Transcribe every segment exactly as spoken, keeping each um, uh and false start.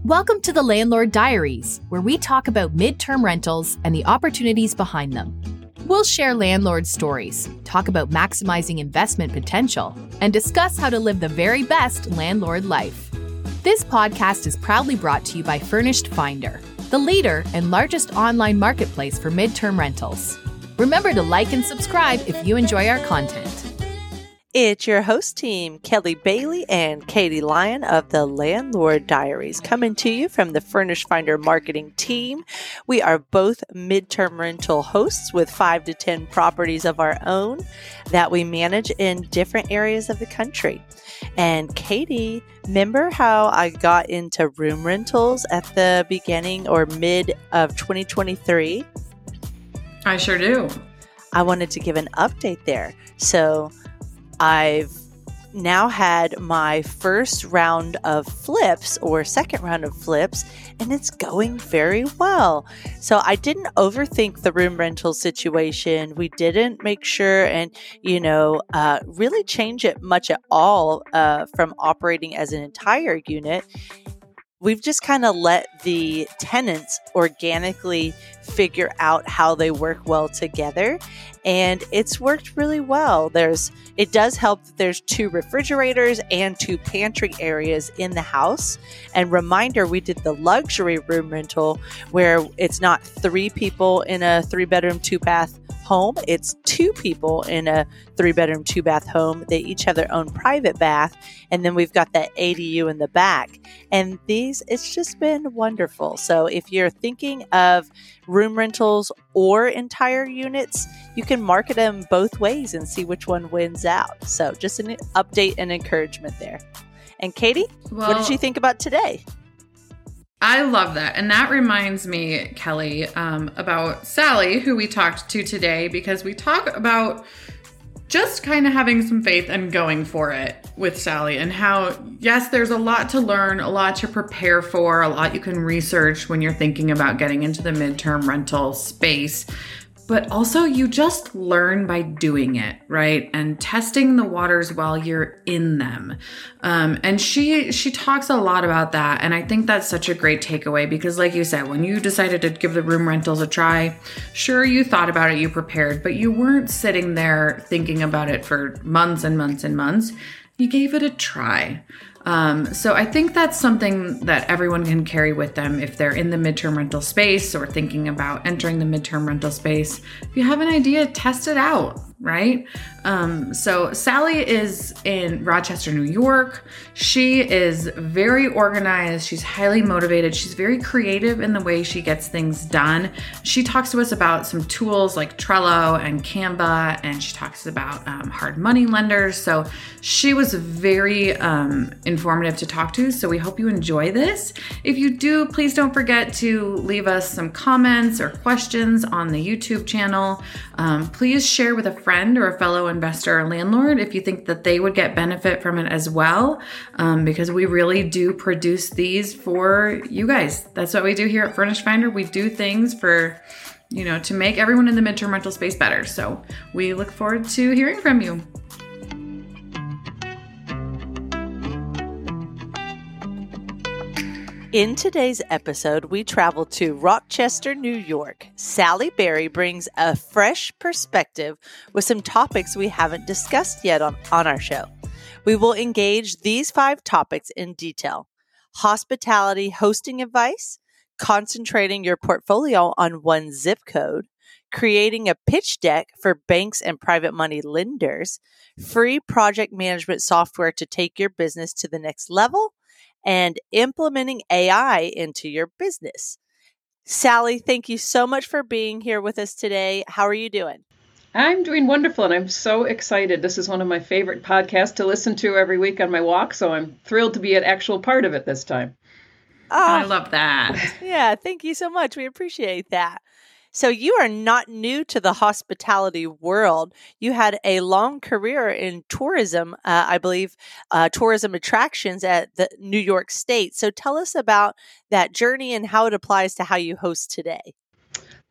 Welcome to the Landlord Diaries, where we talk about midterm rentals and the opportunities behind them. We'll share landlord stories, talk about maximizing investment potential, and discuss how to live the very best landlord life. This podcast is proudly brought to you by Furnished Finder, the leader and largest online marketplace for midterm rentals. Remember to like and subscribe if you enjoy our content. It's your host team, Kelly Bailey and Katie Lyon of the Landlord Diaries, coming to you from the Furnished Finder marketing team. We are both midterm rental hosts with five to ten properties of our own that we manage in different areas of the country. And Katie, remember how I got into room rentals at the beginning or mid of twenty twenty-three? I sure do. I wanted to give an update there. So I've now had my first round of flips or second round of flips, and it's going very well. So I didn't overthink the room rental situation. We didn't make sure and, you know, uh, really change it much at all uh, from operating as an entire unit. We've just kind of let the tenants organically figure out how they work well together, and it's worked really well. There's, it does help that there's two refrigerators and two pantry areas in the house. And reminder, we did the luxury room rental where it's not three people in a three bedroom, two bath home. It's two people in a three bedroom, two bath home. They each have their own private bath. And then we've got that A D U in the back. And these, it's just been wonderful. So if you're thinking of room rentals or entire units, you can market them both ways and see which one wins out. So just an update and encouragement there. And Katie, well, what did you think about today? I love that. And that reminds me, Kelly, um, about Sally, who we talked to today, because we talk about just kind of having some faith and going for it with Sally, and how, yes, there's a lot to learn, a lot to prepare for, a lot you can research when you're thinking about getting into the midterm rental space. But also you just learn by doing it, right? And testing the waters while you're in them. Um, and she she talks a lot about that. And I think that's such a great takeaway because like you said, when you decided to give the room rentals a try, sure, you thought about it, you prepared, but you weren't sitting there thinking about it for months and months and months. You gave it a try. Um, so I think that's something that everyone can carry with them if they're in the midterm rental space or thinking about entering the midterm rental space. If you have an idea, test it out, right? Um, so Sally is in Rochester, New York. She is very organized. She's highly motivated. She's very creative in the way she gets things done. She talks to us about some tools like Trello and Canva, and she talks about um, hard money lenders. So she was very um, informative to talk to. So we hope you enjoy this. If you do, please don't forget to leave us some comments or questions on the YouTube channel. Um, please share with a friend or a fellow investor or landlord if you think that they would get benefit from it as well, um, because we really do produce these for you guys. That's what we do here at Furnished Finder. We do things for, you know, to make everyone in the midterm rental space better. So we look forward to hearing from you. In today's episode, we travel to Rochester, New York. Sally Berry brings a fresh perspective with some topics we haven't discussed yet on, on our show. We will engage these five topics in detail: hospitality hosting advice, concentrating your portfolio on one zip code, creating a pitch deck for banks and private money lenders, free project management software to take your business to the next level, and implementing A I into your business. Sally, thank you so much for being here with us today. How are you doing? I'm doing wonderful, and I'm so excited. This is one of my favorite podcasts to listen to every week on my walk, so I'm thrilled to be an actual part of it this time. Oh, I love that. Yeah, thank you so much. We appreciate that. So you are not new to the hospitality world. You had a long career in tourism, uh, I believe, uh, tourism attractions at the New York State. So tell us about that journey and how it applies to how you host today.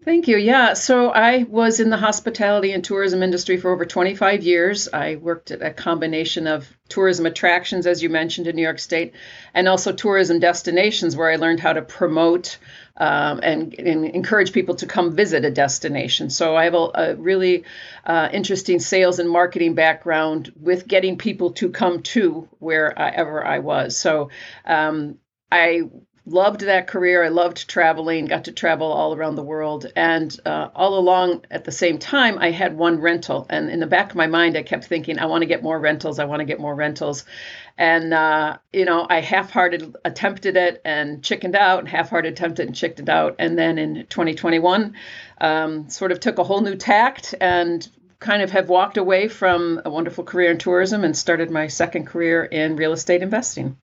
Thank you. Yeah. So I was in the hospitality and tourism industry for over twenty-five years. I worked at a combination of tourism attractions, as you mentioned, in New York State, and also tourism destinations where I learned how to promote um, and, and encourage people to come visit a destination. So I have a, a really uh, interesting sales and marketing background with getting people to come to wherever I was. So um, I loved that career. I loved traveling, got to travel all around the world. And uh, all along at the same time, I had one rental. And in the back of my mind, I kept thinking, I want to get more rentals. I want to get more rentals. And, uh, you know, I half-hearted attempted it and chickened out, and half-hearted attempted and chickened out. And then in twenty twenty-one, um, sort of took a whole new tact and kind of have walked away from a wonderful career in tourism and started my second career in real estate investing.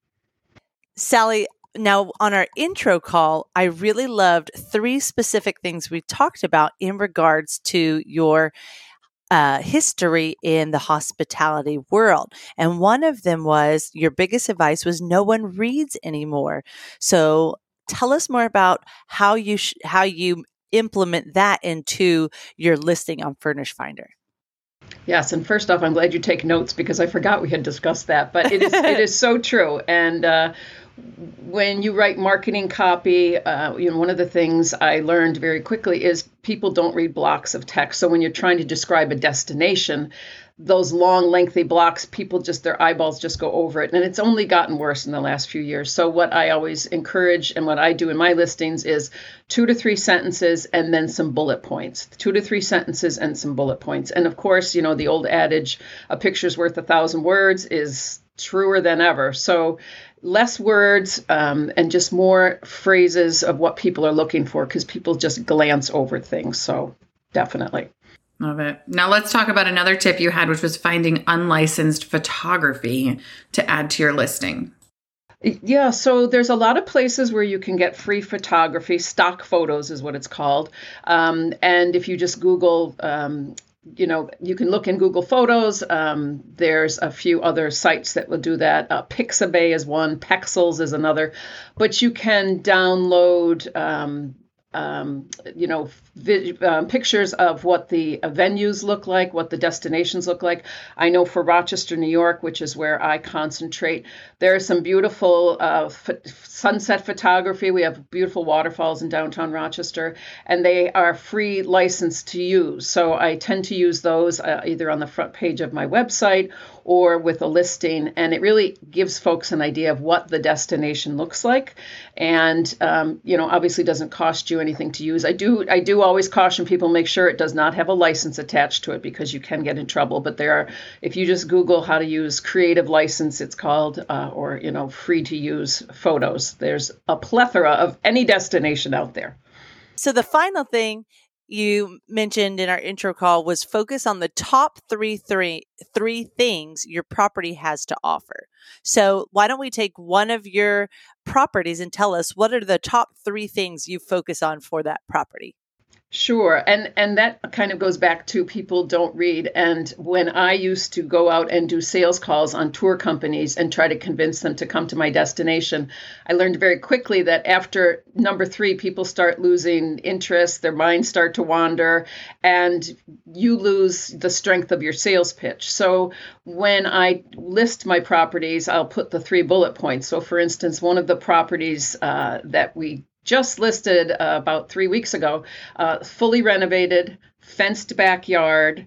Sally, now, on our intro call, I really loved three specific things we talked about in regards to your uh, history in the hospitality world. And one of them was your biggest advice was no one reads anymore. So tell us more about how you sh- how you implement that into your listing on Furnish Finder. Yes, and first off, I'm glad you take notes because I forgot we had discussed that, but it is it is so true. And uh, when you write marketing copy, uh, you know, one of the things I learned very quickly is people don't read blocks of text. So when you're trying to describe a destination, those long, lengthy blocks, people just, their eyeballs just go over it. And it's only gotten worse in the last few years. So what I always encourage and what I do in my listings is two to three sentences and then some bullet points, two to three sentences and some bullet points. And of course, you know, the old adage, a picture's worth a thousand words is truer than ever. So less words um, and just more phrases of what people are looking for because people just glance over things. So definitely. Love it. Now let's talk about another tip you had, which was finding unlicensed photography to add to your listing. Yeah, so there's a lot of places where you can get free photography. Stock photos is what it's called. Um, and if you just Google, um, you know, you can look in Google Photos. Um, there's a few other sites that will do that. Uh, Pixabay is one. Pexels is another. But you can download um, Um, you know, vi- uh, pictures of what the uh, venues look like, what the destinations look like. I know for Rochester, New York, which is where I concentrate, there are some beautiful uh, f- sunset photography. We have beautiful waterfalls in downtown Rochester, and they are free license to use. So I tend to use those uh, either on the front page of my website or with a listing, and it really gives folks an idea of what the destination looks like. And um, you know, obviously doesn't cost you anything to use. I do I do always caution people, make sure it does not have a license attached to it because you can get in trouble. But there are, if you just Google how to use Creative License, it's called, uh, or you know, free to use photos. There's a plethora of any destination out there. So the final thing you mentioned in our intro call was focus on the top three, three, three things your property has to offer. So why don't we take one of your properties and tell us what are the top three things you focus on for that property? Sure. And and that kind of goes back to people don't read. And when I used to go out and do sales calls on tour companies and try to convince them to come to my destination, I learned very quickly that after number three, people start losing interest, their minds start to wander, and you lose the strength of your sales pitch. So when I list my properties, I'll put the three bullet points. So for instance, one of the properties uh, that we just listed uh, about three weeks ago, uh, fully renovated, fenced backyard,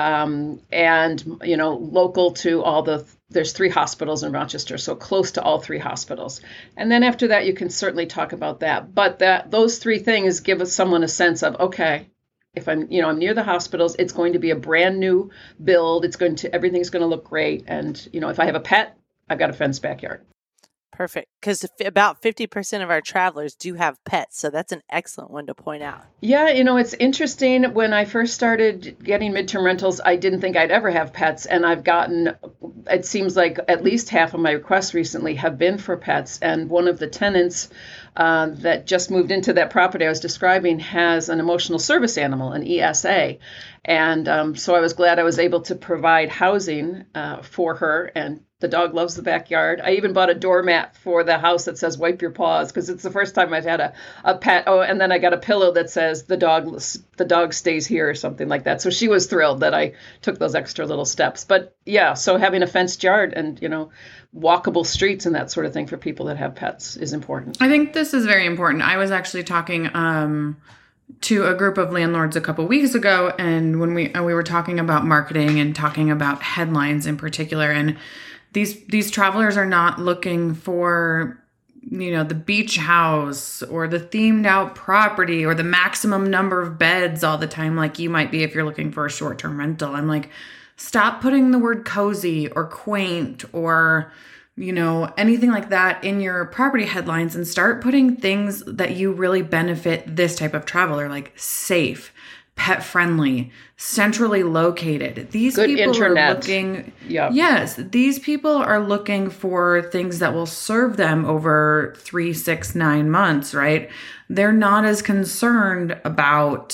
um, and, you know, local to all the, there's three hospitals in Rochester, so close to all three hospitals. And then after that, you can certainly talk about that. But that those three things give us someone a sense of, okay, if I'm, you know, I'm near the hospitals, it's going to be a brand new build. It's going to, everything's going to look great. And, you know, if I have a pet, I've got a fenced backyard. Perfect. Because about fifty percent of our travelers do have pets. So that's an excellent one to point out. Yeah, you know, it's interesting. When I first started getting midterm rentals, I didn't think I'd ever have pets. And I've gotten, it seems like at least half of my requests recently have been for pets. And one of the tenants uh, that just moved into that property I was describing has an emotional service animal, an E S A. And um, so I was glad I was able to provide housing uh, for her. And the dog loves the backyard. I even bought a doormat for the house that says wipe your paws, because it's the first time I've had a, a pet. Oh, and then I got a pillow that says the dog the dog stays here or something like that. So she was thrilled that I took those extra little steps. But yeah, so having a fenced yard and, you know, walkable streets and that sort of thing for people that have pets is important. I think this is very important. I was actually talking um, to a group of landlords a couple weeks ago, and when we and we were talking about marketing and talking about headlines in particular, and these these travelers are not looking for, you know, the beach house or the themed out property or the maximum number of beds all the time, like you might be if you're looking for a short-term rental. I'm like, stop putting the word cozy or quaint or, you know, anything like that in your property headlines, and start putting things that you really benefit this type of traveler, like safe, pet friendly, centrally located. These Good people internet. are looking, Yep. yes, these people are looking for things that will serve them over three, six, nine months, right? They're not as concerned about,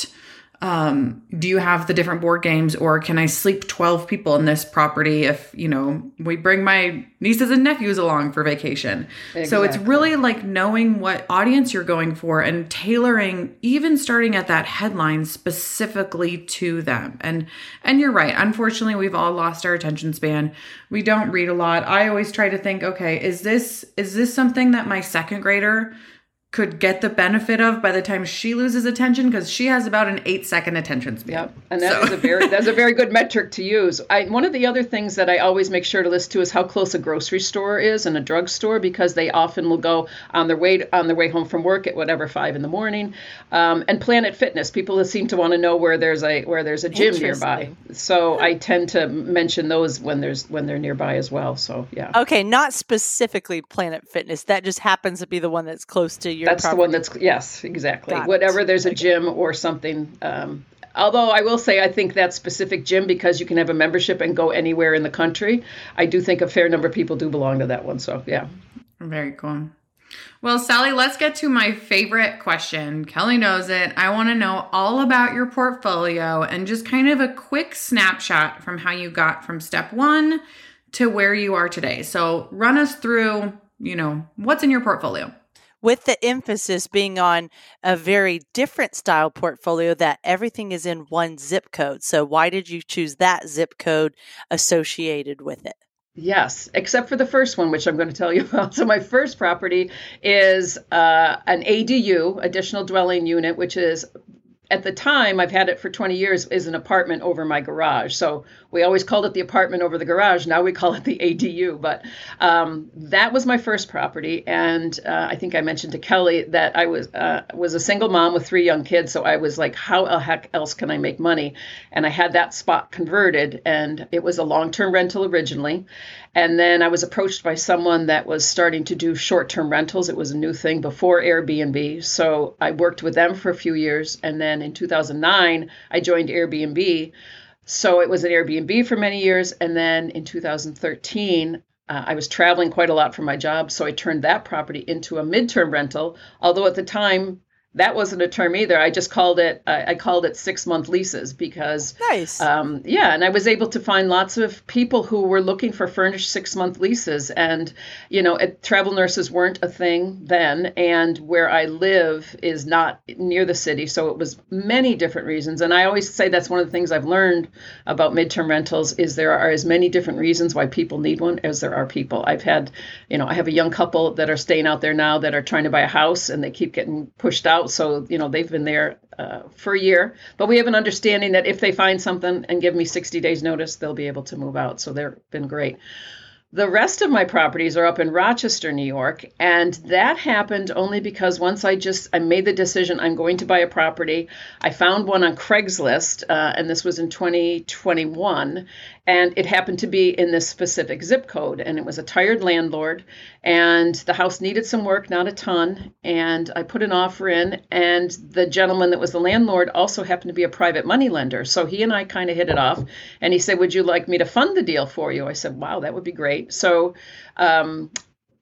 um, do you have the different board games, or can I sleep twelve people in this property if, you know, we bring my nieces and nephews along for vacation. So it's Exactly. really like knowing what audience you're going for and tailoring, even starting at that headline specifically to them. And, and you're right. Unfortunately, we've all lost our attention span. We don't read a lot. I always try to think, okay, is this, is this something that my second grader could get the benefit of by the time she loses attention? Because she has about an eight second attention span. Yep, and that So- is a very that's a very good metric to use. I, one of the other things that I always make sure to list to is how close a grocery store is and a drugstore, because they often will go on their way on their way home from work at whatever five in the morning. Um, and Planet Fitness, people seem to want to know where there's a where there's a gym nearby. Interesting. So I tend to mention those when there's when they're nearby as well. So yeah, Okay, not specifically Planet Fitness. That just happens to be the one that's close to your that's the property. one that's yes, exactly. Got it. Whatever there's a gym or something. Um, Although I will say I think that specific gym, because you can have a membership and go anywhere in the country, I do think a fair number of people do belong to that one. So, yeah. Very cool. Well, Sally, let's get to my favorite question. Kelly knows it. I want to know all about your portfolio and just kind of a quick snapshot from how you got from step one to where you are today. So run us through, you know, what's in your portfolio. With the emphasis being on a very different style portfolio that everything is in one zip code. So why did you choose that zip code associated with it? Yes, except for the first one, which I'm going to tell you about. So my first property is uh, an A D U, additional dwelling unit, which is, at the time, I've had it for twenty years, is an apartment over my garage. So we always called it the apartment over the garage. Now we call it the A D U. But um, that was my first property. And uh, I think I mentioned to Kelly that I was uh, was a single mom with three young kids. So I was like, how the heck else can I make money? And I had that spot converted. And it was a long-term rental originally. And then I was approached by someone that was starting to do short-term rentals. It was a new thing before Airbnb. So I worked with them for a few years. And then in two thousand nine, I joined Airbnb. So it was an Airbnb for many years. And then in two thousand thirteen, uh, I was traveling quite a lot for my job. So I turned that property into a midterm rental. Although at the time, that wasn't a term either. I just called it, uh, I called it six month leases because, Nice. um, yeah, and I was able to find lots of people who were looking for furnished six month leases. And, you know, it, travel nurses weren't a thing then. And where I live is not near the city. So it was many different reasons. And I always say that's one of the things I've learned about midterm rentals is there are as many different reasons why people need one as there are people. I've had, you know, I have a young couple that are staying out there now that are trying to buy a house and they keep getting pushed out. So, you know, they've been there uh, for a year, but we have an understanding that if they find something and give me sixty days notice, they'll be able to move out. So they've been great. The rest of my properties are up in Rochester, New York, and that happened only because once I just I made the decision I'm going to buy a property. I found one on Craigslist, uh, and this was in twenty twenty-one, and it happened to be in this specific zip code, and it was a tired landlord, and the house needed some work, not a ton, and I put an offer in, and the gentleman that was the landlord also happened to be a private money lender, so he and I kind of hit it off, and he said, would you like me to fund the deal for you? I said, wow, that would be great. So um,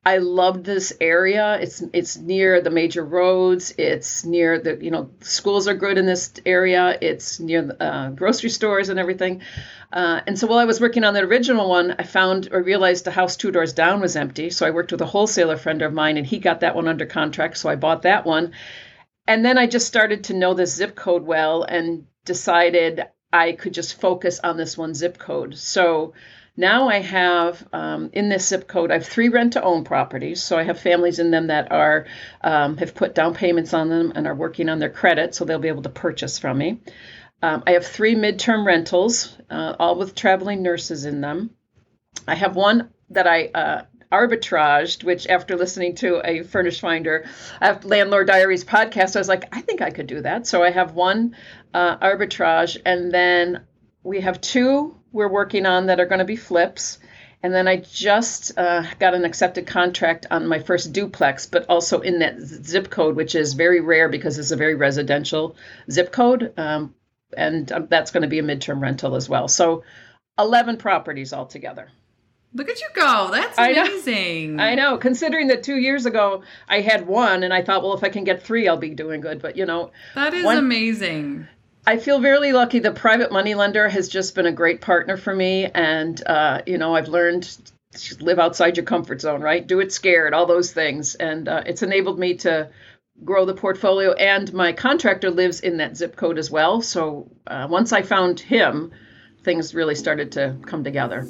I loved this area. It's it's near the major roads. It's near the, you know, schools are good in this area. It's near the uh, grocery stores and everything. Uh, and so while I was working on the original one, I found or realized the house two doors down was empty. So I worked with a wholesaler friend of mine, and he got that one under contract. So I bought that one. And then I just started to know this zip code well and decided I could just focus on this one zip code. So now I have, um, in this zip code, I have three rent-to-own properties. So I have families in them that are um, have put down payments on them and are working on their credit, so they'll be able to purchase from me. Um, I have three midterm rentals, uh, all with traveling nurses in them. I have one that I uh, arbitraged, which after listening to a Furnished Finder uh, Landlord Diaries podcast, I was like, I think I could do that. So I have one uh, arbitrage, and then we have two we're working on that are going to be flips. And then I just uh, got an accepted contract on my first duplex, but also in that zip code, which is very rare because it's a very residential zip code. Um, and um, that's going to be a midterm rental as well. So eleven properties altogether. Look at you go. That's amazing. I know. I know. Considering that two years ago I had one and I thought, well, if I can get three, I'll be doing good. But, you know. That is one, amazing. I feel really lucky. The private money lender has just been a great partner for me. And, uh, you know, I've learned to live outside your comfort zone, right? Do it scared, all those things. And uh, it's enabled me to grow the portfolio. And my contractor lives in that zip code as well. So uh, once I found him, things really started to come together.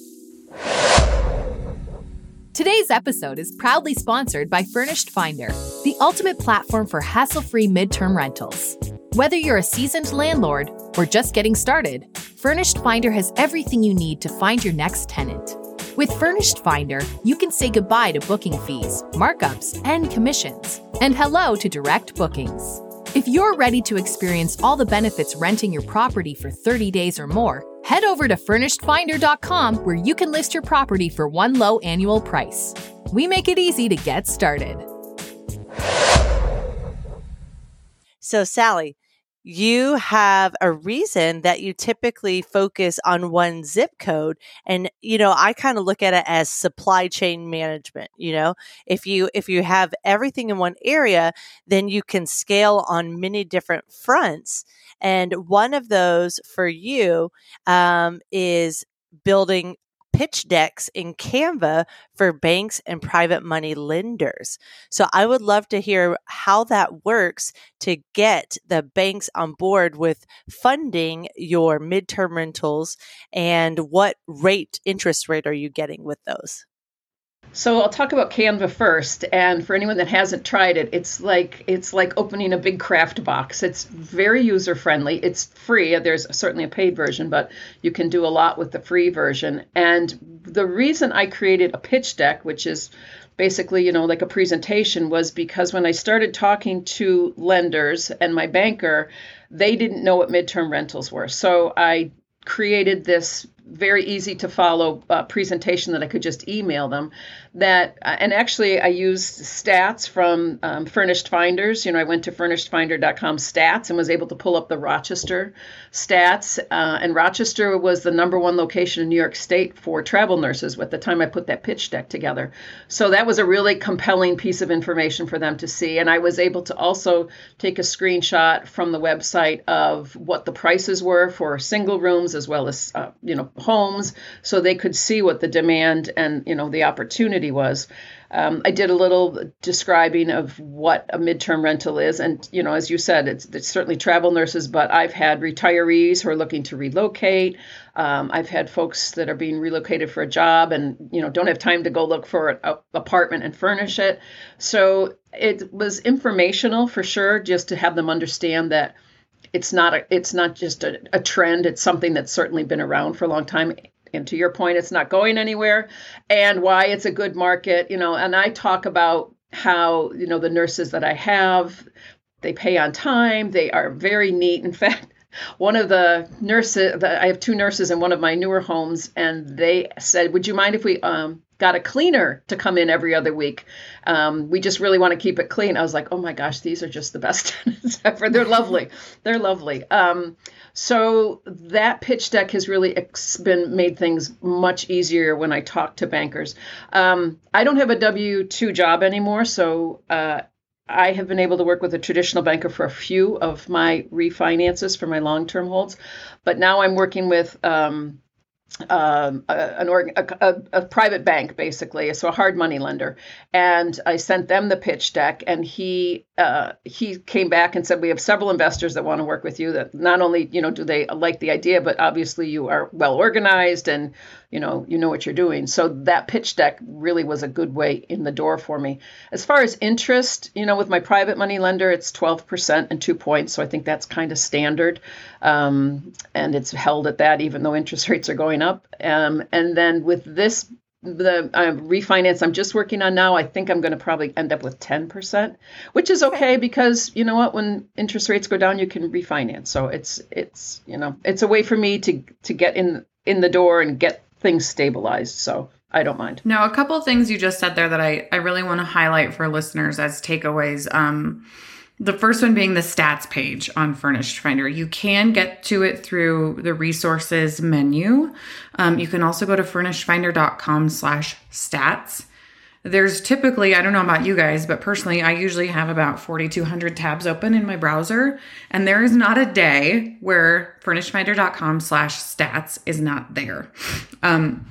Today's episode is proudly sponsored by Furnished Finder, the ultimate platform for hassle-free midterm rentals. Whether you're a seasoned landlord or just getting started, Furnished Finder has everything you need to find your next tenant. With Furnished Finder, you can say goodbye to booking fees, markups, and commissions, and hello to direct bookings. If you're ready to experience all the benefits renting your property for thirty days or more, head over to furnished finder dot com where you can list your property for one low annual price. We make it easy to get started. So, Sally, you have a reason that you typically focus on one zip code. And, you know, I kind of look at it as supply chain management. You know, if you, if you have everything in one area, then you can scale on many different fronts. And one of those for you um, is building pitch decks in Canva for banks and private money lenders. So I would love to hear how that works to get the banks on board with funding your midterm rentals, and what rate, interest rate are you getting with those? So I'll talk about Canva first, and for anyone that hasn't tried it, it's like it's like opening a big craft box. It's very user friendly. It's free. There's certainly a paid version, but you can do a lot with the free version. And the reason I created a pitch deck, which is basically, you know, like a presentation, was because when I started talking to lenders and my banker, they didn't know what midterm rentals were. So I created this very easy to follow uh, presentation that I could just email them. That uh, and actually I used stats from um, Furnished Finders. You know, I went to furnished finder dot com stats and was able to pull up the Rochester stats. Uh, and Rochester was the number one location in New York State for travel nurses at the time I put that pitch deck together. So that was a really compelling piece of information for them to see. And I was able to also take a screenshot from the website of what the prices were for single rooms as well as uh, you know homes, so they could see what the demand and you know the opportunity was. Um, I did a little describing of what a midterm rental is, and you know, as you said, it's, it's certainly travel nurses, but I've had retirees who are looking to relocate. Um, I've had folks that are being relocated for a job and you know don't have time to go look for an apartment and furnish it. So it was informational for sure, just to have them understand that it's not a, it's not just a, a trend. It's something that's certainly been around for a long time. And to your point, it's not going anywhere, and why it's a good market, you know, and I talk about how, you know, the nurses that I have, they pay on time. They are very neat. In fact, one of the nurses, I have two nurses in one of my newer homes, and they said, would you mind if we um, got a cleaner to come in every other week. Um, we just really want to keep it clean. I was like, oh my gosh, these are just the best tenants ever. They're lovely. They're lovely. Um, so that pitch deck has really ex- been made things much easier when I talk to bankers. Um, I don't have a W two job anymore, so uh, I have been able to work with a traditional banker for a few of my refinances for my long-term holds, but now I'm working with um, Um, a, an org, a, a, a private bank, basically, so a hard money lender. And I sent them the pitch deck, and he uh, he came back and said, we have several investors that want to work with you. That not only you know do they like the idea, but obviously you are well organized and you know you know what you're doing. So that pitch deck really was a good way in the door for me. As far as interest, you know, with my private money lender, it's twelve percent and two points. So I think that's kind of standard, um, and it's held at that, even though interest rates are going up. Um, and then with this, the uh, refinance I'm just working on now, I think I'm going to probably end up with ten percent, which is okay because you know what, when interest rates go down, you can refinance. So it's it's you know it's a way for me to to get in in the door and get things stabilized. So I don't mind. Now, a couple of things you just said there that I I really want to highlight for listeners as takeaways. Um, The first one being the stats page on Furnished Finder. You can get to it through the resources menu. Um, you can also go to furnishedfinder.com slash stats. There's typically, I don't know about you guys, but personally, I usually have about forty-two hundred tabs open in my browser. And there is not a day where furnishedfinder.com slash stats is not there. Um,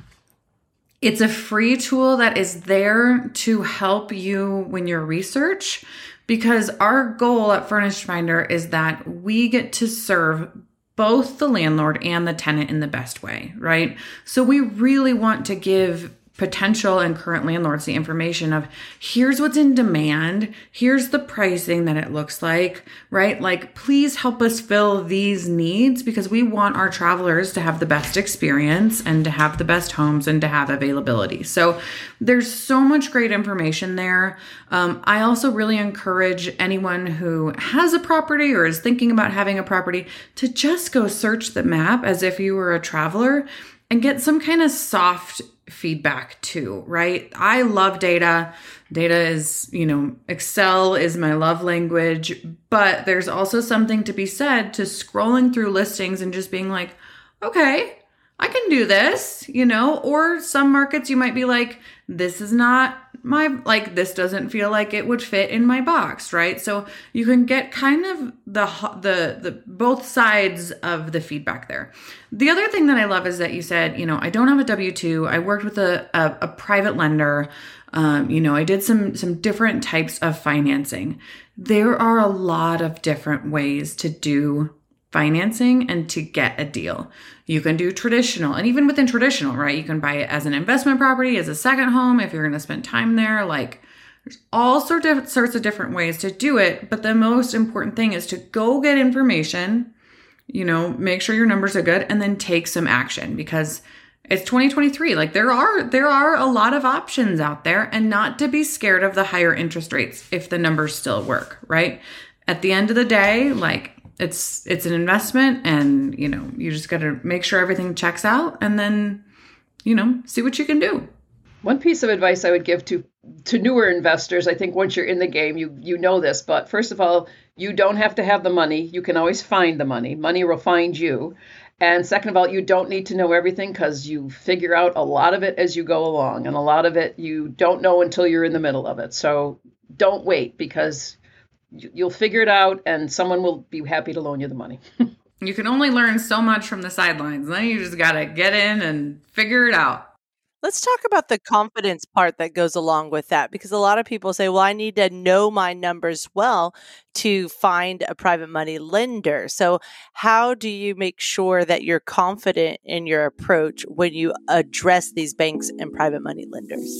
it's a free tool that is there to help you when you research. Because our goal at Furnished Finder is that we get to serve both the landlord and the tenant in the best way, right? So we really want to give potential and current landlords the information of here's what's in demand, here's the pricing that it looks like, right? Like, please help us fill these needs because we want our travelers to have the best experience and to have the best homes and to have availability. So there's so much great information there. Um, I also really encourage anyone who has a property or is thinking about having a property to just go search the map as if you were a traveler and get some kind of soft feedback too, right? I love data. Data is, you know, Excel is my love language, but there's also something to be said to scrolling through listings and just being like, okay, I can do this, you know, or some markets you might be like, this is not my, like, this doesn't feel like it would fit in my box, right? So you can get kind of the, the, the, both sides of the feedback there. The other thing that I love is that you said, you know, I don't have a W two. I worked with a, a, a private lender. Um, you know, I did some, some different types of financing. There are a lot of different ways to do financing and to get a deal. You can do traditional, and even within traditional, right? You can buy it as an investment property, as a second home, if you're going to spend time there. Like, there's all sorts of, sorts of different ways to do it. But the most important thing is to go get information, you know, make sure your numbers are good, and then take some action because it's twenty twenty-three. Like, there are, there are a lot of options out there, and not to be scared of the higher interest rates if the numbers still work, right? At the end of the day, like, It's it's an investment, and, you know, you just got to make sure everything checks out and then, you know, see what you can do. One piece of advice I would give to to newer investors, I think once you're in the game, you you know this, but first of all, you don't have to have the money. You can always find the money. Money will find you. And second of all, you don't need to know everything because you figure out a lot of it as you go along. And a lot of it you don't know until you're in the middle of it. So don't wait because you'll figure it out and someone will be happy to loan you the money. You can only learn so much from the sidelines. Then you just got to get in and figure it out. Let's talk about the confidence part that goes along with that, because a lot of people say, well, I need to know my numbers well to find a private money lender. So how do you make sure that you're confident in your approach when you address these banks and private money lenders?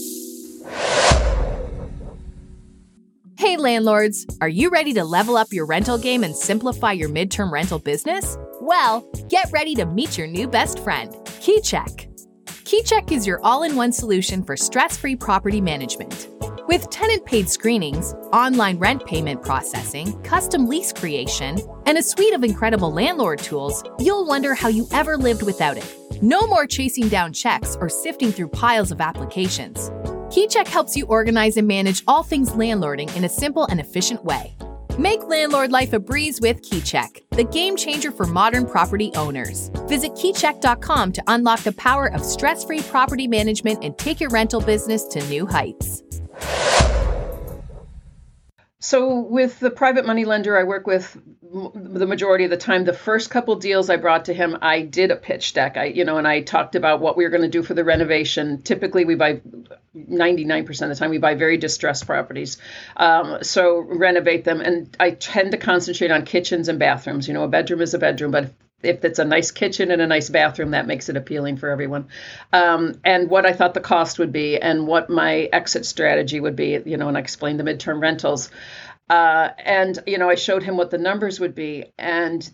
Hey landlords, are you ready to level up your rental game and simplify your midterm rental business? Well, get ready to meet your new best friend, KeyCheck. KeyCheck is your all-in-one solution for stress-free property management. With tenant-paid screenings, online rent payment processing, custom lease creation, and a suite of incredible landlord tools, you'll wonder how you ever lived without it. No more chasing down checks or sifting through piles of applications. KeyCheck helps you organize and manage all things landlording in a simple and efficient way. Make landlord life a breeze with KeyCheck, the game changer for modern property owners. Visit keycheck dot com to unlock the power of stress-free property management and take your rental business to new heights. So with the private money lender I work with the majority of the time, the first couple deals I brought to him, I did a pitch deck. I, you know, and I talked about what we were going to do for the renovation. Typically, we buy ninety-nine percent of the time, we buy very distressed properties. Um, so renovate them. And I tend to concentrate on kitchens and bathrooms. You know, a bedroom is a bedroom, but if it's a nice kitchen and a nice bathroom, that makes it appealing for everyone. Um, and what I thought the cost would be and what my exit strategy would be, you know, and I explained the midterm rentals. Uh, and, you know, I showed him what the numbers would be. And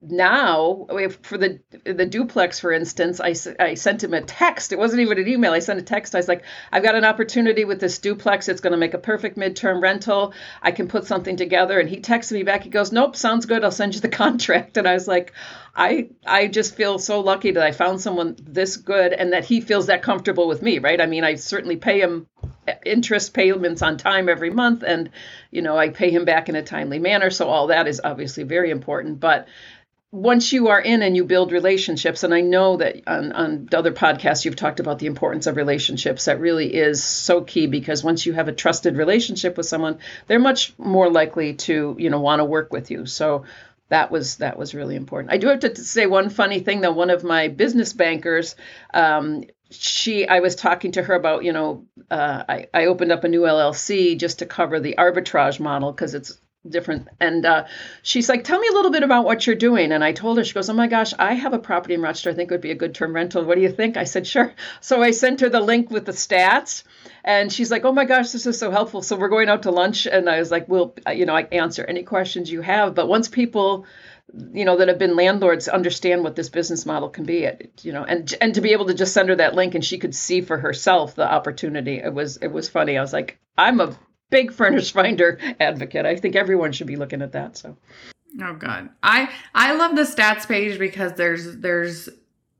now, if for the the duplex, for instance, I, I sent him a text. It wasn't even an email. I sent a text. I was like, I've got an opportunity with this duplex. It's going to make a perfect midterm rental. I can put something together. And he texted me back. He goes, nope, sounds good. I'll send you the contract. And I was like, I I just feel so lucky that I found someone this good and that he feels that comfortable with me, right? I mean, I certainly pay him interest payments on time every month. And, you know, I pay him back in a timely manner. So all that is obviously very important. But once you are in and you build relationships, and I know that on, on other podcasts, you've talked about the importance of relationships. That really is so key, because once you have a trusted relationship with someone, they're much more likely to, you know, want to work with you. So that was that was really important. I do have to say one funny thing, though. One of my business bankers, um, she, I was talking to her about, you know, uh, I, I opened up a new L L C just to cover the arbitrage model because it's different. And uh, she's like, tell me a little bit about what you're doing. And I told her, she goes, oh my gosh, I have a property in Rochester I think would be a good term rental. What do you think? I said, sure. So I sent her the link with the stats. And she's like, oh my gosh, this is so helpful. So we're going out to lunch. And I was like, well, you know, I answer any questions you have. But once people, you know, that have been landlords understand what this business model can be, it, you know, and and to be able to just send her that link and she could see for herself the opportunity. It was it was funny. I was like, I'm a big Furnish Finder advocate. I think everyone should be looking at that. So, oh God, I I love the stats page because there's there's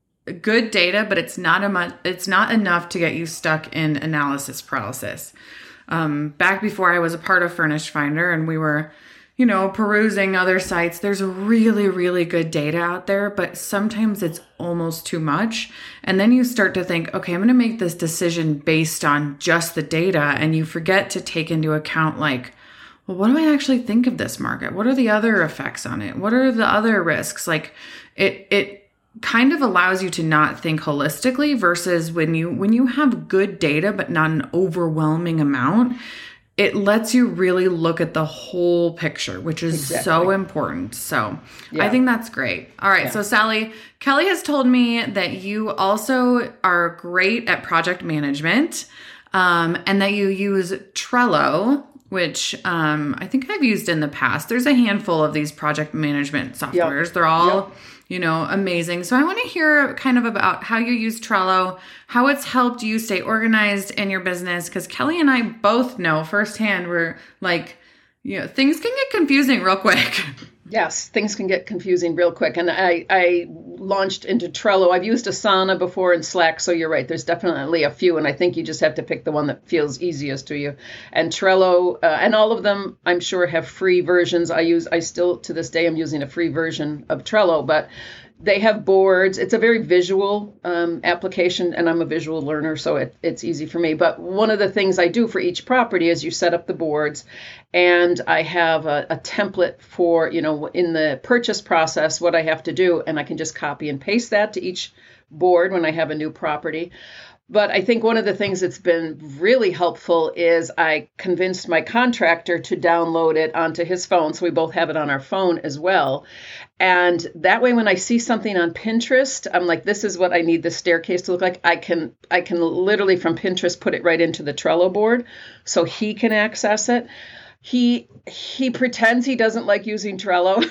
good data, but it's not a much, it's not enough to get you stuck in analysis paralysis. Um, back before I was a part of Furnish Finder and we were, you know, perusing other sites, there's really, really good data out there, but sometimes it's almost too much. And then you start to think, okay, I'm going to make this decision based on just the data. And you forget to take into account, like, well, what do I actually think of this market? What are the other effects on it? What are the other risks? Like it, it kind of allows you to not think holistically versus when you, when you have good data, but not an overwhelming amount, it lets you really look at the whole picture, which is exactly. so important. So yeah. I think that's great. All right. Yeah. So Sally, Kelly has told me that you also are great at project management, um, and that you use Trello, which um, I think I've used in the past. There's a handful of these project management softwares. Yep. They're all... Yep. you know, amazing. So I want to hear kind of about how you use Trello, how it's helped you stay organized in your business. Because Kelly and I both know firsthand, we're like, you know, things can get confusing real quick. Yes, things can get confusing real quick. And I, I launched into Trello. I've used Asana before and Slack. So you're right. There's definitely a few. And I think you just have to pick the one that feels easiest to you. And Trello, uh, and all of them, I'm sure, have free versions. I use, I still, to this day, I'm using a free version of Trello. But they have boards. It's a very visual um, application, and I'm a visual learner, so it, it's easy for me. But one of the things I do for each property is you set up the boards, and I have a, a template for, you know, in the purchase process, what I have to do, and I can just copy and paste that to each board when I have a new property. But I think one of the things that's been really helpful is I convinced my contractor to download it onto his phone. So we both have it on our phone as well. And that way, when I see something on Pinterest, I'm like, this is what I need the staircase to look like. I can I can literally from Pinterest put it right into the Trello board so he can access it. He he pretends he doesn't like using Trello.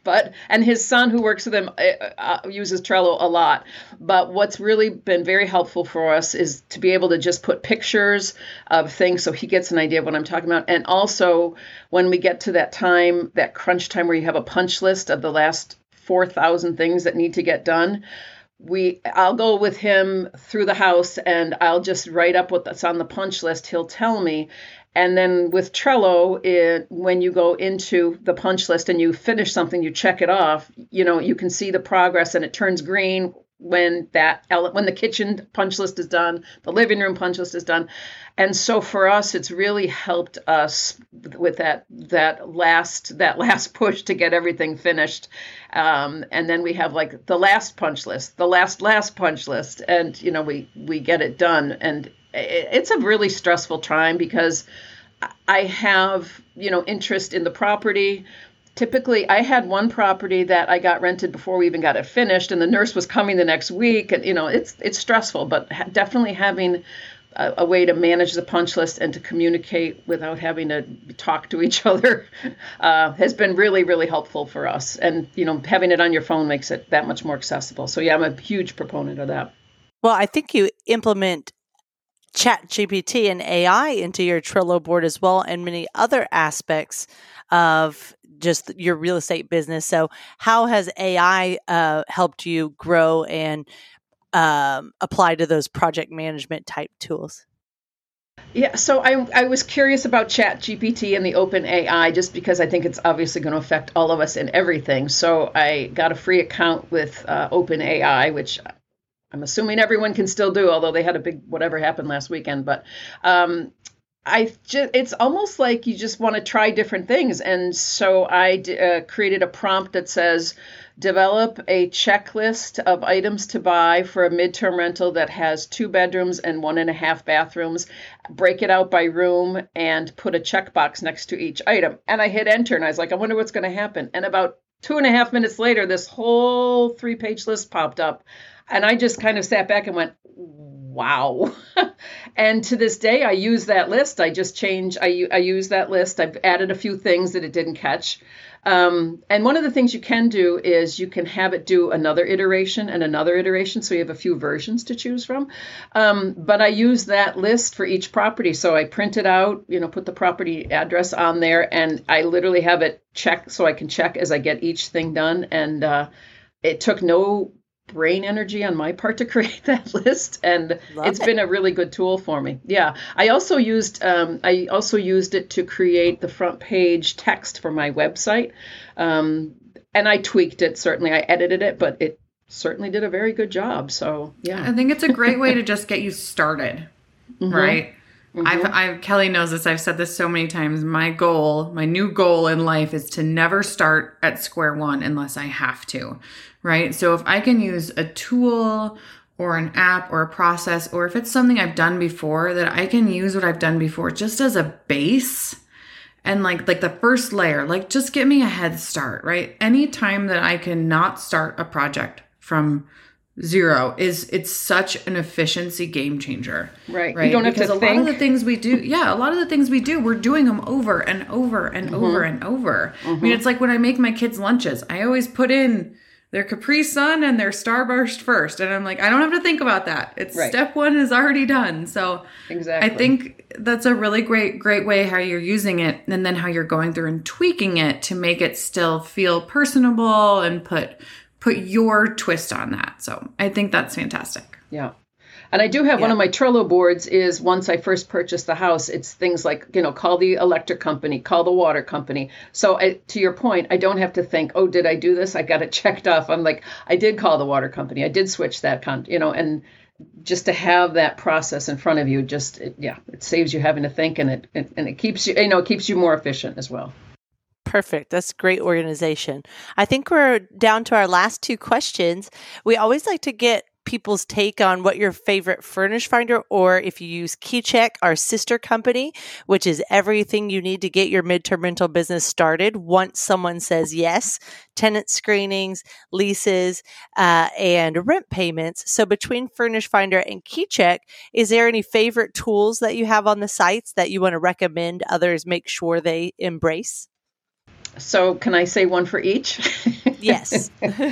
But and his son, who works with him, uh, uses Trello a lot. But what's really been very helpful for us is to be able to just put pictures of things so he gets an idea of what I'm talking about. And also, when we get to that time, that crunch time where you have a punch list of the last four thousand things that need to get done, we I'll go with him through the house and I'll just write up what's on the punch list. He'll tell me. And then with Trello, it, when you go into the punch list and you finish something, you check it off, you know, you can see the progress and it turns green when that when the kitchen punch list is done, the living room punch list is done. And so for us, it's really helped us with that that last that last push to get everything finished. Um, and then we have like the last punch list, the last last punch list, and you know we we get it done. And it's a really stressful time because I have, you know, interest in the property. Typically, I had one property that I got rented before we even got it finished, and the nurse was coming the next week. And, you know, it's it's stressful, but ha- definitely having a, a way to manage the punch list and to communicate without having to talk to each other uh, has been really, really helpful for us. And, you know, having it on your phone makes it that much more accessible. So, yeah, I'm a huge proponent of that. Well, I think you implement Chat G P T and A I into your Trello board as well, and many other aspects of just your real estate business. So how has A I uh, helped you grow and um, apply to those project management type tools? Yeah, so I I was curious about Chat G P T and the Open A I just because I think it's obviously going to affect all of us in everything. So I got a free account with uh, Open A I, which I'm assuming everyone can still do, although they had a big whatever happened last weekend. But um, I just, it's almost like you just want to try different things. And so I d- uh, created a prompt that says, develop a checklist of items to buy for a midterm rental that has two bedrooms and one and a half bathrooms. Break it out by room and put a checkbox next to each item. And I hit enter and I was like, I wonder what's going to happen. And about two and a half minutes later, this whole three page list popped up. And I just kind of sat back and went, wow. And to this day, I use that list. I just change, I, I use that list. I've added a few things that it didn't catch. Um, and one of the things you can do is you can have it do another iteration and another iteration. So you have a few versions to choose from. Um, but I use that list for each property. So I print it out, you know, put the property address on there, and I literally have it check so I can check as I get each thing done. And uh, it took no brain energy on my part to create that list, and Love it's it. been a really good tool for me. Yeah, I also used um, I also used it to create the front page text for my website, um, and I tweaked it. Certainly, I edited it, but it certainly did a very good job. So yeah, I think it's a great way to just get you started, mm-hmm. right? Mm-hmm. I've, I've, Kelly knows this. I've said this so many times. My goal, my new goal in life is to never start at square one unless I have to, right? So if I can use a tool or an app or a process, or if it's something I've done before, that I can use what I've done before just as a base and like, like the first layer, like just get me a head start, right? Anytime that I can not start a project from zero is it's such an efficiency game changer. Right. Right. You don't have because to a think. lot of the things we do, yeah, a lot of the things we do, we're doing them over and over and mm-hmm. over and over. Mm-hmm. I mean, it's like when I make my kids lunches, I always put in their Capri Sun and their Starburst first. And I'm like, I don't have to think about that. It's right. Step one is already done. So exactly. I think that's a really great, great way how you're using it, and then how you're going through and tweaking it to make it still feel personable and put put your twist on that. So I think that's fantastic. Yeah. And I do have yeah. one of my Trello boards is once I first purchased the house, it's things like, you know, call the electric company, call the water company. So I, to your point, I don't have to think, oh, did I do this? I got it checked off. I'm like, I did call the water company. I did switch that, con- you know, and just to have that process in front of you, just, it, yeah, it saves you having to think, and it, it and it keeps you, you know, it keeps you more efficient as well. Perfect. That's great organization. I think we're down to our last two questions. We always like to get people's take on what your favorite Furnish Finder, or if you use KeyCheck, our sister company, which is everything you need to get your midterm rental business started once someone says yes, tenant screenings, leases, uh, and rent payments. So between Furnish Finder and KeyCheck, is there any favorite tools that you have on the sites that you want to recommend others make sure they embrace? So can I say one for each? Yes.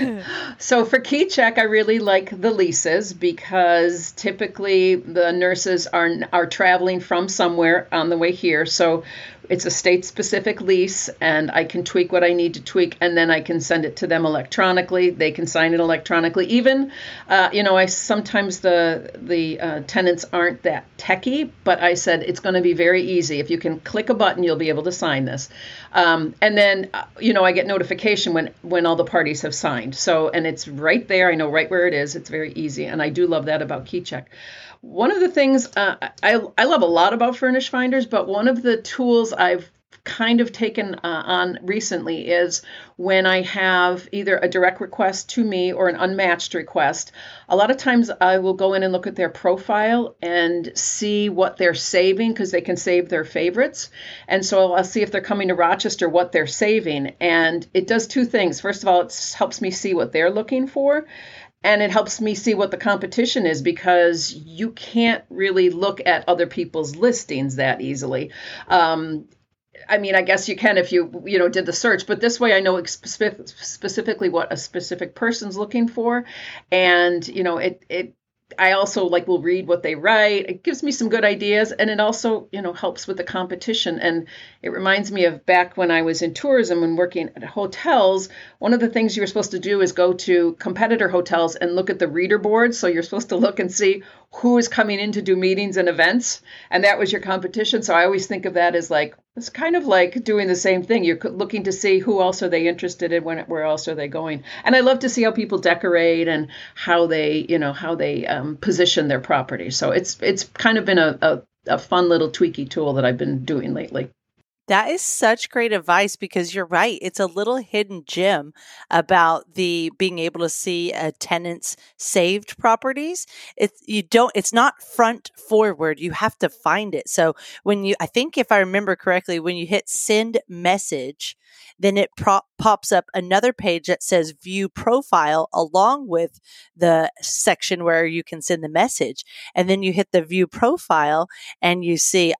So for KeyCheck, I really like the leases because typically the nurses are are traveling from somewhere on the way here. So it's a state-specific lease, and I can tweak what I need to tweak, and then I can send it to them electronically. They can sign it electronically. Even, uh, you know, I sometimes the the uh, tenants aren't that techie, but I said it's going to be very easy. If you can click a button, you'll be able to sign this. Um, and then, uh, you know, I get notification when when all the parties have signed. So, and it's right there. I know right where it is. It's very easy, and I do love that about KeyCheck. One of the things uh, I, I love a lot about Furnish Finders, but one of the tools I've kind of taken uh, on recently is when I have either a direct request to me or an unmatched request. A lot of times I will go in and look at their profile and see what they're saving, because they can save their favorites. And so I'll see if they're coming to Rochester, what they're saving. And it does two things. First of all, it helps me see what they're looking for. And it helps me see what the competition is, because you can't really look at other people's listings that easily. Um, I mean, I guess you can if you, you know, did the search, but this way I know specific, specifically what a specific person's looking for. And, you know, it, it, I also like will read what they write. It gives me some good ideas, and it also, you know, helps with the competition. And it reminds me of back when I was in tourism and working at hotels. One of the things you were supposed to do is go to competitor hotels and look at the reader boards. So you're supposed to look and see who is coming in to do meetings and events, and that was your competition. So I always think of that as like, it's kind of like doing the same thing. You're looking to see who else are they interested in, when, where else are they going. And I love to see how people decorate and how they, you know, how they um, position their property. So it's it's kind of been a, a, a fun little tweaky tool that I've been doing lately. That is such great advice, because you're right. It's a little hidden gem about the being able to see a tenant's saved properties. It's you don't. It's not front forward. You have to find it. So when you, I think if I remember correctly, when you hit send message, then it pro- pops up another page that says view profile along with the section where you can send the message. And then you hit the view profile and you see,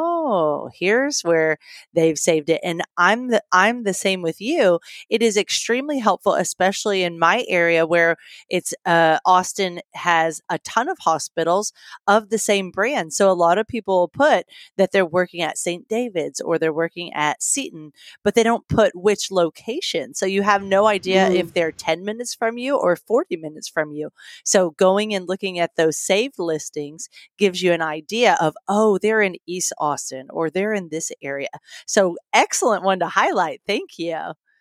oh, here's where they've saved it. And I'm the, I'm the same with you. It is extremely helpful, especially in my area where it's, uh, Austin has a ton of hospitals of the same brand. So a lot of people put that they're working at Saint David's or they're working at Seton, but they don't put which location. So you have no idea mm. if they're ten minutes from you or forty minutes from you. So going and looking at those saved listings gives you an idea of, oh, they're in East Austin or they're in this area. So excellent one to highlight. Thank you.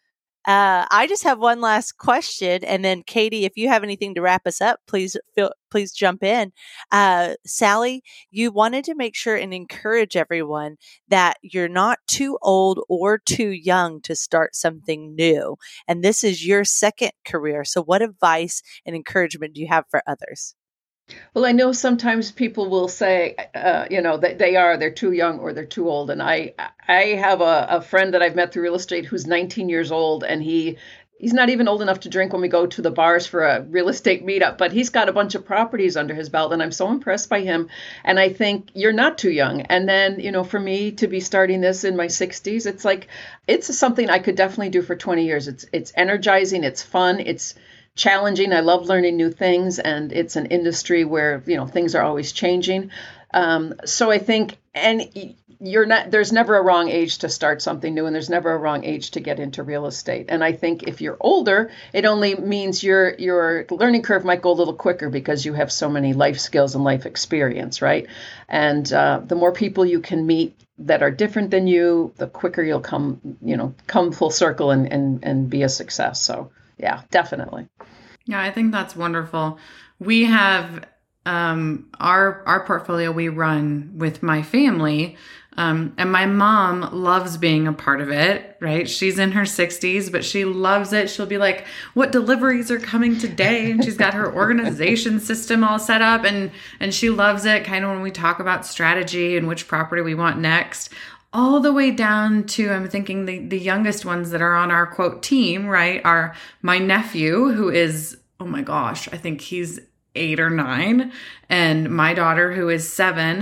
Uh, I just have one last question, and then Katie, if you have anything to wrap us up, please feel, please jump in. Uh, Sally, you wanted to make sure and encourage everyone that you're not too old or too young to start something new, and this is your second career. So, what advice and encouragement do you have for others? Well, I know sometimes people will say, uh, you know, that they are, they're too young or they're too old. And I I have a, a friend that I've met through real estate who's nineteen years old, and he he's not even old enough to drink when we go to the bars for a real estate meetup, but he's got a bunch of properties under his belt, and I'm so impressed by him. And I think you're not too young. And then, you know, for me to be starting this in my sixties, it's like, it's something I could definitely do for twenty years. It's it's energizing, it's fun, it's challenging. I love learning new things, and it's an industry where, you know, things are always changing. Um, so I think, and you're not, there's never a wrong age to start something new, and there's never a wrong age to get into real estate. And I think if you're older, it only means your your learning curve might go a little quicker because you have so many life skills and life experience, right? And uh, the more people you can meet that are different than you, the quicker you'll come, you know, come full circle and and and be a success. So yeah, definitely. Yeah, I think that's wonderful. We have um, our our portfolio we run with my family, um, and my mom loves being a part of it, right? She's in her sixties, but she loves it. She'll be like, what deliveries are coming today? And she's got her organization system all set up, and, and she loves it kind of when we talk about strategy and which property we want next. All the way down to, I'm thinking the, the youngest ones that are on our quote team, right, are my nephew, who is, oh my gosh, I think he's eight or nine, and my daughter, who is seven.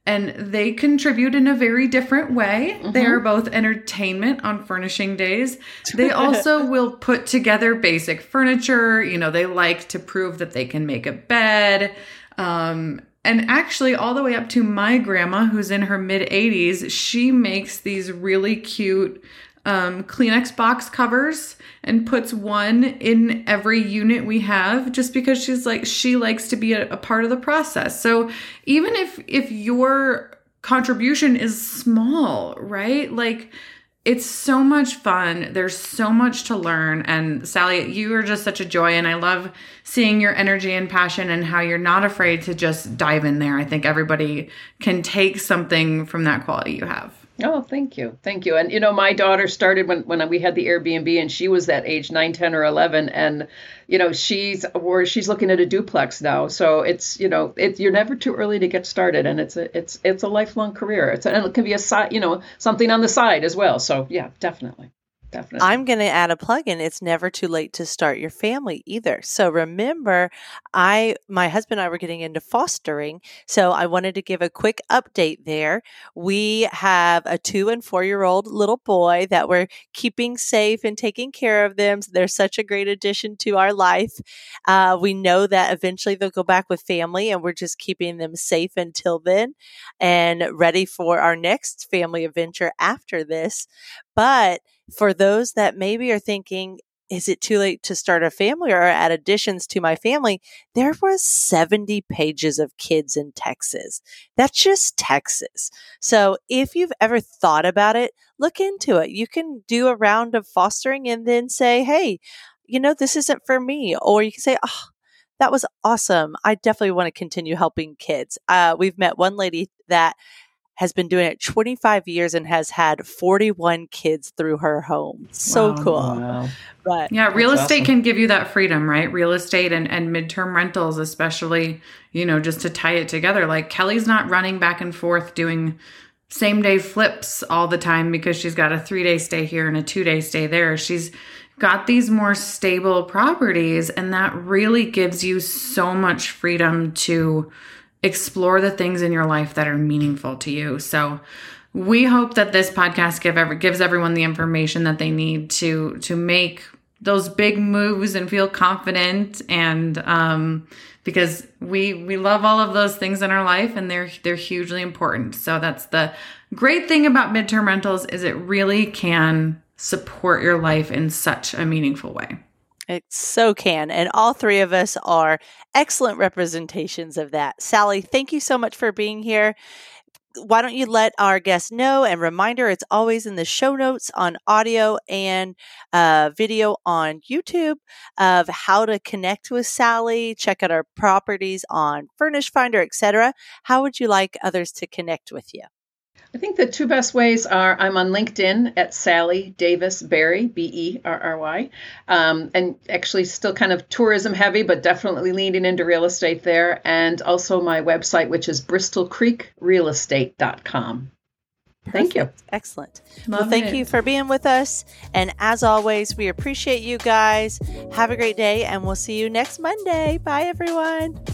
and they contribute in a very different way. Mm-hmm. They are both entertainment on furnishing days. They also will put together basic furniture. You know, they like to prove that they can make a bed. Um, and actually, all the way up to my grandma, who's in her mid eighties, she makes these really cute um, Kleenex box covers and puts one in every unit we have, just because she's like, she likes to be a, a part of the process. So even if, if your contribution is small, right? Like, it's so much fun. There's so much to learn. And Sally, you are just such a joy. And I love seeing your energy and passion and how you're not afraid to just dive in there. I think everybody can take something from that quality you have. Oh, thank you. Thank you. And, you know, my daughter started when, when we had the Airbnb, and she was that age, nine, ten, or eleven. And, you know, she's or she's looking at a duplex now. So it's, you know, it's, you're never too early to get started. And it's a, it's, it's a lifelong career. It's, and it can be a side, you know, something on the side as well. So yeah, definitely. Definitely. I'm going to add a plug-in. It's never too late to start your family either. So remember, I, my husband and I were getting into fostering. So I wanted to give a quick update there. We have a two and four-year-old little boy that we're keeping safe and taking care of them. So they're such a great addition to our life. Uh, we know that eventually they'll go back with family, and we're just keeping them safe until then and ready for our next family adventure after this. But for those that maybe are thinking, is it too late to start a family or add additions to my family? There was seventy pages of kids in Texas. That's just Texas. So if you've ever thought about it, look into it. You can do a round of fostering and then say, hey, you know, this isn't for me. Or you can say, oh, that was awesome. I definitely want to continue helping kids. Uh, we've met one lady that has been doing it twenty-five years and has had forty-one kids through her home. So wow, cool. Wow. But yeah, real That's estate awesome. can give you that freedom, right? Real estate and, and midterm rentals, especially, you know, just to tie it together. Like, Kelly's not running back and forth doing same day flips all the time because she's got a three day stay here and a two day stay there. She's got these more stable properties, and that really gives you so much freedom to explore the things in your life that are meaningful to you. So we hope that this podcast give ever, gives everyone the information that they need to to make those big moves and feel confident. And um, because we we love all of those things in our life, and they're they're hugely important. So that's the great thing about midterm rentals, is it really can support your life in such a meaningful way. it so can. And all three of us are excellent representations of that. Sally, thank you so much for being here. Why don't you let our guests know, and reminder, it's always in the show notes on audio and uh, video on YouTube of how to connect with Sally, check out our properties on Furnish Finder, et cetera. How would you like others to connect with you? I think the two best ways are I'm on LinkedIn at Sally Davis Berry, B E R R Y, um, and actually still kind of tourism heavy, but definitely leaning into real estate there. And also my website, which is bristol creek real estate dot com. Thank you. Excellent. Love well, thank it. you for being with us. And as always, we appreciate you guys. Have a great day, and we'll see you next Monday. Bye, everyone.